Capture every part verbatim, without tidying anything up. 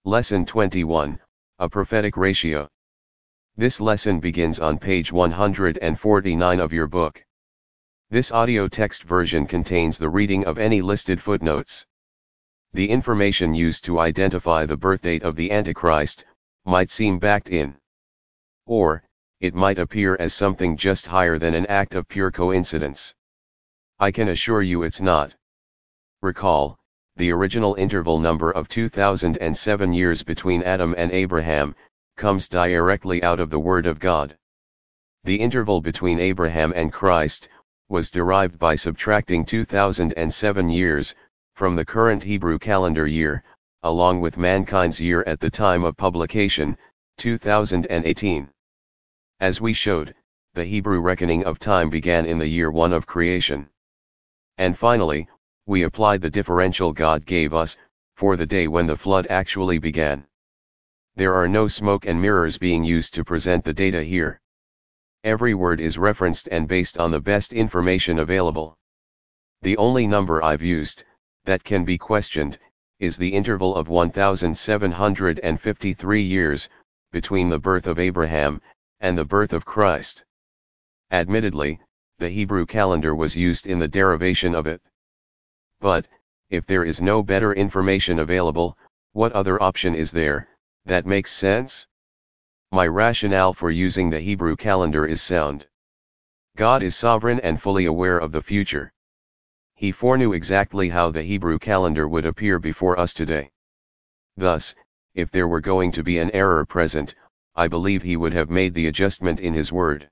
Lesson twenty-one, A Prophetic Ratio. This lesson begins on page one hundred forty-nine of your book. This audio text version contains the reading of any listed footnotes. The information used to identify the birthdate of the Antichrist might seem backed in. Or, it might appear as something just higher than an act of pure coincidence. I can assure you it's not. Recall, the original interval number of two thousand seven years between Adam and Abraham comes directly out of the Word of God. The interval between Abraham and Christ was derived by subtracting two thousand seven years from the current Hebrew calendar year, along with mankind's year at the time of publication, two thousand eighteen. As we showed, the Hebrew reckoning of time began in the year one of creation. And finally, we applied the differential God gave us for the day when the flood actually began. There are no smoke and mirrors being used to present the data here. Every word is referenced and based on the best information available. The only number I've used that can be questioned is the interval of one thousand seven hundred fifty-three years between the birth of Abraham and the birth of Christ. Admittedly, the Hebrew calendar was used in the derivation of it. But, if there is no better information available, what other option is there that makes sense? My rationale for using the Hebrew calendar is sound. God is sovereign and fully aware of the future. He foreknew exactly how the Hebrew calendar would appear before us today. Thus, if there were going to be an error present, I believe he would have made the adjustment in his word.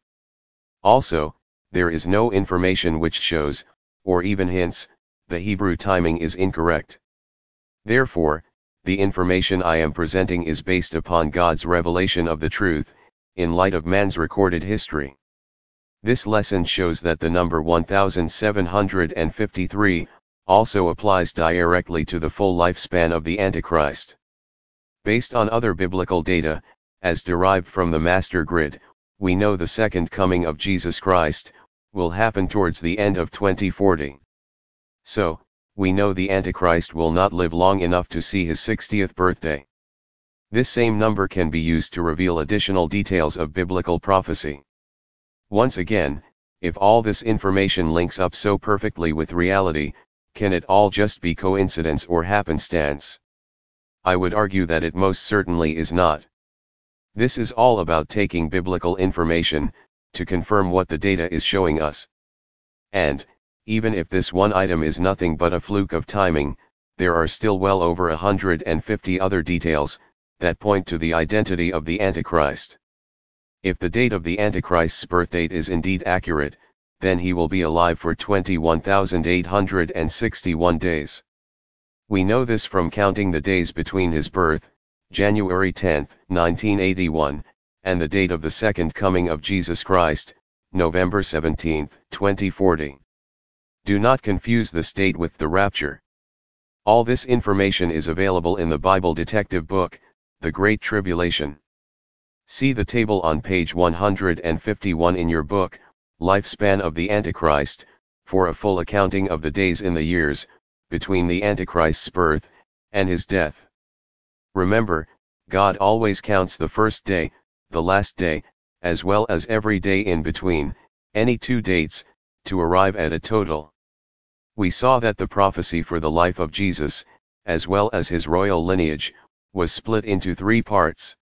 Also, there is no information which shows, or even hints, the Hebrew timing is incorrect. Therefore, the information I am presenting is based upon God's revelation of the truth, in light of man's recorded history. This lesson shows that the number one thousand seven hundred fifty-three also applies directly to the full lifespan of the Antichrist. Based on other biblical data, as derived from the Master Grid, we know the second coming of Jesus Christ will happen towards the end of twenty forty. So, we know the Antichrist will not live long enough to see his sixtieth birthday. This same number can be used to reveal additional details of biblical prophecy. Once again, if all this information links up so perfectly with reality, can it all just be coincidence or happenstance? I would argue that it most certainly is not. This is all about taking biblical information to confirm what the data is showing us. And, even if this one item is nothing but a fluke of timing, there are still well over a hundred and fifty other details that point to the identity of the Antichrist. If the date of the Antichrist's birthdate is indeed accurate, then he will be alive for twenty-one thousand eight hundred sixty-one days. We know this from counting the days between his birth, January tenth, nineteen eighty-one, and the date of the second coming of Jesus Christ, November seventeenth, twenty forty. Do not confuse this date with the rapture. All this information is available in the Bible detective book, The Great Tribulation. See the table on page one hundred fifty-one in your book, Lifespan of the Antichrist, for a full accounting of the days in the years between the Antichrist's birth and his death. Remember, God always counts the first day, the last day, as well as every day in between, any two dates, to arrive at a total. We saw that the prophecy for the life of Jesus, as well as his royal lineage, was split into three parts.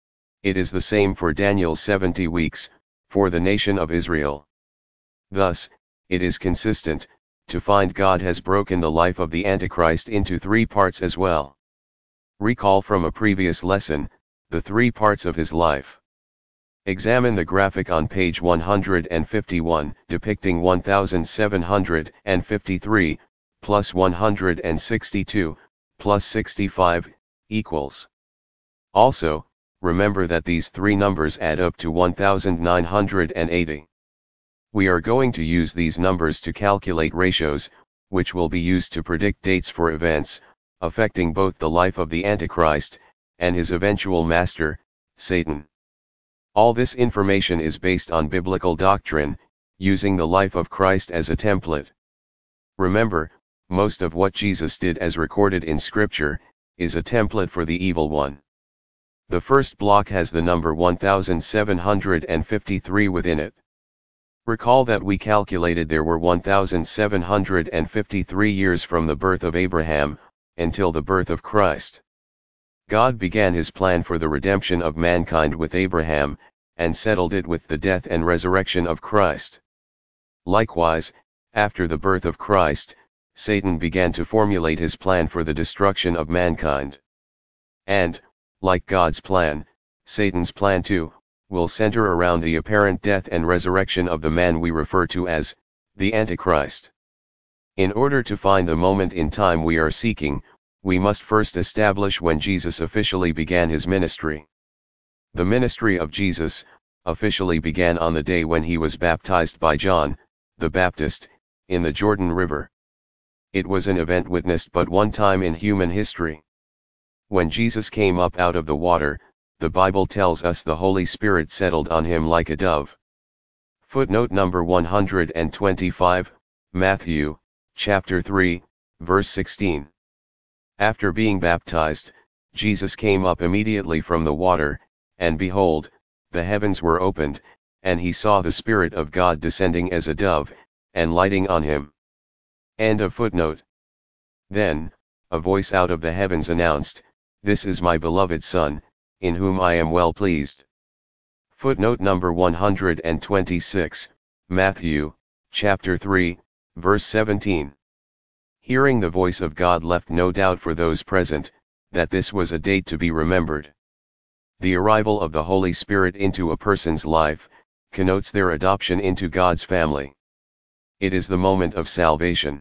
It is the same for Daniel's seventy weeks, for the nation of Israel. Thus, it is consistent to find God has broken the life of the Antichrist into three parts as well. Recall from a previous lesson, the three parts of his life. Examine the graphic on page one hundred fifty-one depicting one thousand seven hundred fifty-three, plus one hundred sixty-two, plus sixty-five, equals. Also, remember that these three numbers add up to one thousand nine hundred eighty. We are going to use these numbers to calculate ratios, which will be used to predict dates for events affecting both the life of the Antichrist and his eventual master, Satan. All this information is based on biblical doctrine, using the life of Christ as a template. Remember, most of what Jesus did as recorded in Scripture is a template for the evil one. The first block has the number one thousand seven hundred fifty-three within it. Recall that we calculated there were one thousand seven hundred fifty-three years from the birth of Abraham, until the birth of Christ. God began his plan for the redemption of mankind with Abraham, and settled it with the death and resurrection of Christ. Likewise, after the birth of Christ, Satan began to formulate his plan for the destruction of mankind. And, like God's plan, Satan's plan too, will center around the apparent death and resurrection of the man we refer to as the Antichrist. In order to find the moment in time we are seeking, we must first establish when Jesus officially began his ministry. The ministry of Jesus officially began on the day when he was baptized by John the Baptist in the Jordan River. It was an event witnessed but one time in human history. When Jesus came up out of the water, the Bible tells us the Holy Spirit settled on him like a dove. Footnote number one hundred twenty-five, Matthew, chapter three, verse sixteen. After being baptized, Jesus came up immediately from the water, and behold, the heavens were opened, and he saw the Spirit of God descending as a dove, and lighting on him. End of footnote. Then, a voice out of the heavens announced, "This is my beloved Son, in whom I am well pleased." Footnote number one hundred twenty-six, Matthew, chapter three, verse seventeen. Hearing the voice of God left no doubt for those present, that this was a date to be remembered. The arrival of the Holy Spirit into a person's life, connotes their adoption into God's family. It is the moment of salvation.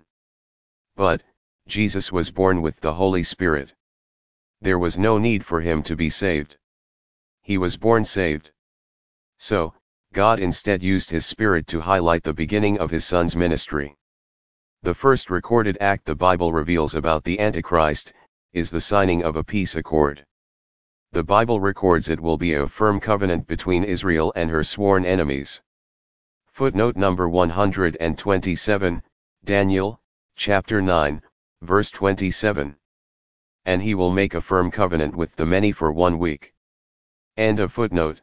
But, Jesus was born with the Holy Spirit. There was no need for him to be saved. He was born saved. So, God instead used his Spirit to highlight the beginning of his Son's ministry. The first recorded act the Bible reveals about the Antichrist, is the signing of a peace accord. The Bible records it will be a firm covenant between Israel and her sworn enemies. Footnote number one hundred twenty-seven, Daniel, chapter nine, verse twenty-seven. And he will make a firm covenant with the many for one week. End of footnote.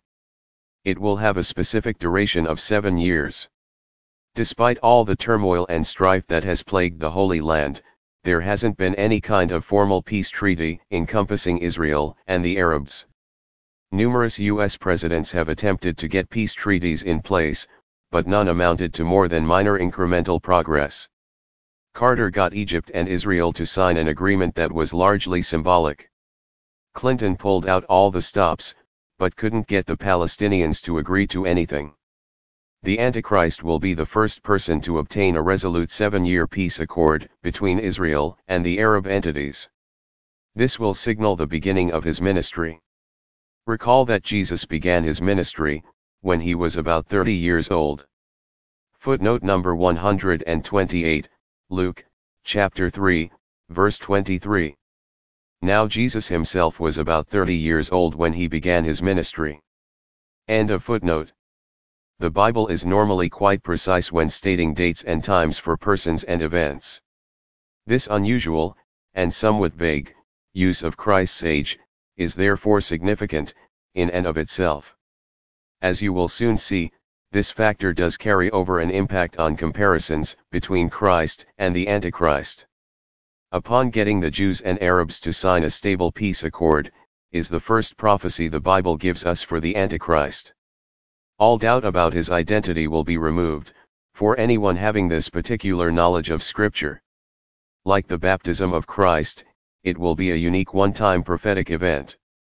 It will have a specific duration of seven years. Despite all the turmoil and strife that has plagued the Holy Land, there hasn't been any kind of formal peace treaty encompassing Israel and the Arabs. Numerous U S presidents have attempted to get peace treaties in place, but none amounted to more than minor incremental progress. Carter got Egypt and Israel to sign an agreement that was largely symbolic. Clinton pulled out all the stops, but couldn't get the Palestinians to agree to anything. The Antichrist will be the first person to obtain a resolute seven-year peace accord between Israel and the Arab entities. This will signal the beginning of his ministry. Recall that Jesus began his ministry when he was about thirty years old. Footnote number one hundred twenty-eight, Luke, chapter three, verse twenty-three. Now Jesus himself was about thirty years old when he began his ministry. End of footnote. The Bible is normally quite precise when stating dates and times for persons and events. This unusual, and somewhat vague, use of Christ's age, is therefore significant, in and of itself. As you will soon see, this factor does carry over an impact on comparisons between Christ and the Antichrist. Upon getting the Jews and Arabs to sign a stable peace accord, is the first prophecy the Bible gives us for the Antichrist. All doubt about his identity will be removed, for anyone having this particular knowledge of Scripture. Like the baptism of Christ, it will be a unique one-time prophetic event.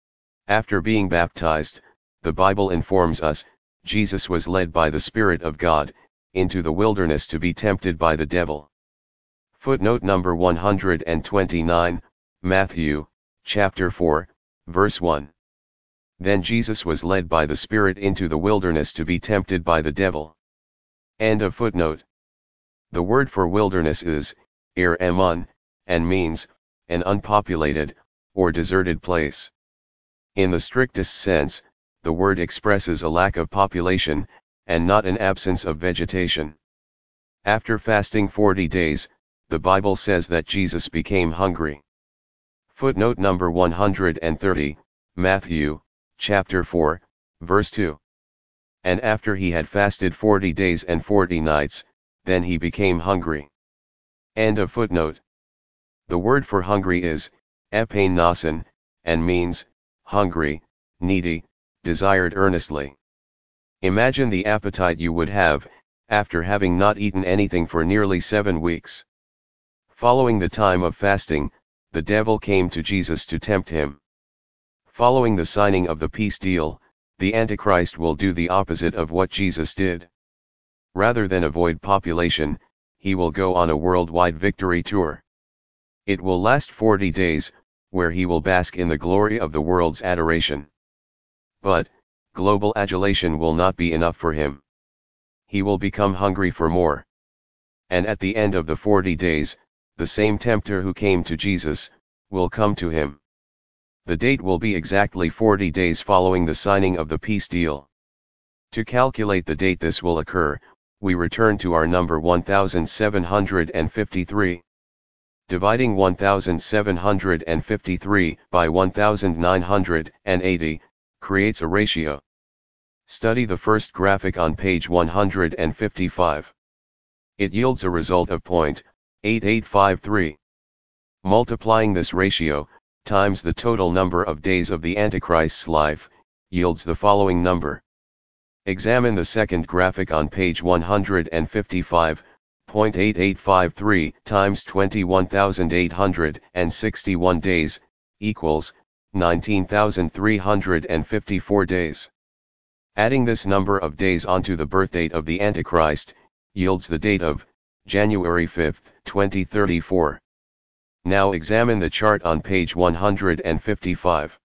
After being baptized, the Bible informs us, Jesus was led by the Spirit of God, into the wilderness to be tempted by the devil. Footnote number one hundred twenty-nine, Matthew, chapter four, verse one. Then Jesus was led by the Spirit into the wilderness to be tempted by the devil. End of footnote. The word for wilderness is, er emun, and means, an unpopulated, or deserted place. In the strictest sense, the word expresses a lack of population, and not an absence of vegetation. After fasting forty days, the Bible says that Jesus became hungry. Footnote number one hundred thirty, Matthew, chapter four, verse two. And after he had fasted forty days and forty nights, then he became hungry. End of footnote. The word for hungry is, epeinesin, and means, hungry, needy, desired earnestly. Imagine the appetite you would have, after having not eaten anything for nearly seven weeks. Following the time of fasting, the devil came to Jesus to tempt him. Following the signing of the peace deal, the Antichrist will do the opposite of what Jesus did. Rather than avoid population, he will go on a worldwide victory tour. It will last forty days, where he will bask in the glory of the world's adoration. But, global adulation will not be enough for him. He will become hungry for more. And at the end of the forty days, the same tempter who came to Jesus, will come to him. The date will be exactly forty days following the signing of the peace deal. To calculate the date this will occur, we return to our number one thousand seven hundred fifty-three. Dividing one thousand seven hundred fifty-three by one thousand nine hundred eighty, creates a ratio. Study the first graphic on page one hundred fifty-five. It yields a result of zero point eight eight five three. Multiplying this ratio, times the total number of days of the Antichrist's life, yields the following number. Examine the second graphic on page one hundred fifty-five, zero point eight eight five three times twenty-one thousand eight hundred sixty-one days, equals, nineteen thousand three hundred fifty-four days. Adding this number of days onto the birthdate of the Antichrist, yields the date of, January fifth, twenty thirty-four. Now examine the chart on page one hundred fifty-five.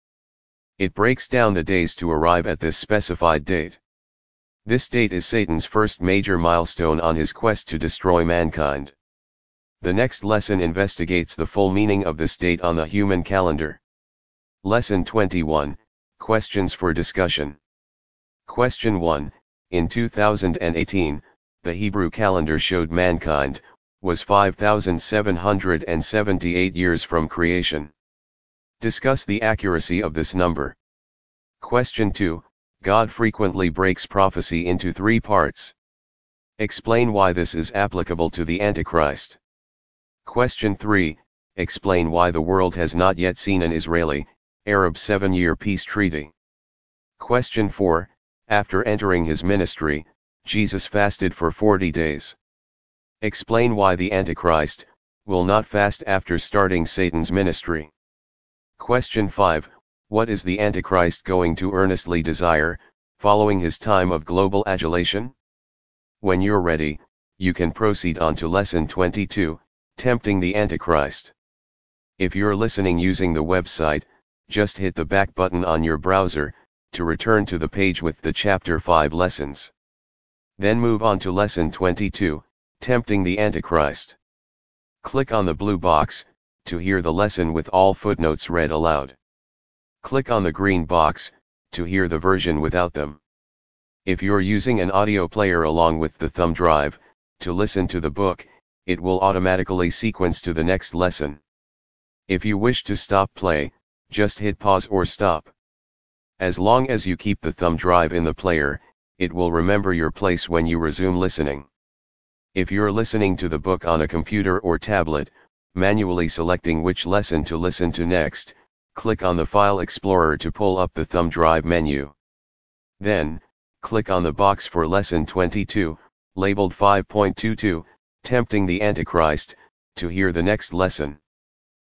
It breaks down the days to arrive at this specified date. This date is Satan's first major milestone on his quest to destroy mankind. The next lesson investigates the full meaning of this date on the human calendar. Lesson twenty-one, Questions for discussion. Question one, in two thousand eighteen, the Hebrew calendar showed mankind was five thousand seven hundred seventy-eight years from creation. Discuss the accuracy of this number. Question two, God frequently breaks prophecy into three parts. Explain why this is applicable to the Antichrist. Question three, explain why the world has not yet seen an Israeli-Arab seven-year peace treaty. Question four, after entering his ministry, Jesus fasted for forty days. Explain why the Antichrist will not fast after starting Satan's ministry. Question five, what is the Antichrist going to earnestly desire, following his time of global adulation? When you're ready, you can proceed on to lesson twenty-two, Tempting the Antichrist. If you're listening using the website, just hit the back button on your browser, to return to the page with the chapter five lessons. Then move on to lesson twenty-two, Tempting the Antichrist. Click on the blue box, to hear the lesson with all footnotes read aloud. Click on the green box, to hear the version without them. If you're using an audio player along with the thumb drive, to listen to the book, it will automatically sequence to the next lesson. If you wish to stop play, just hit pause or stop. As long as you keep the thumb drive in the player, it will remember your place when you resume listening. If you're listening to the book on a computer or tablet, manually selecting which lesson to listen to next, click on the File Explorer to pull up the thumb drive menu. Then, click on the box for lesson twenty-two, labeled five point two two, Tempting the Antichrist, to hear the next lesson.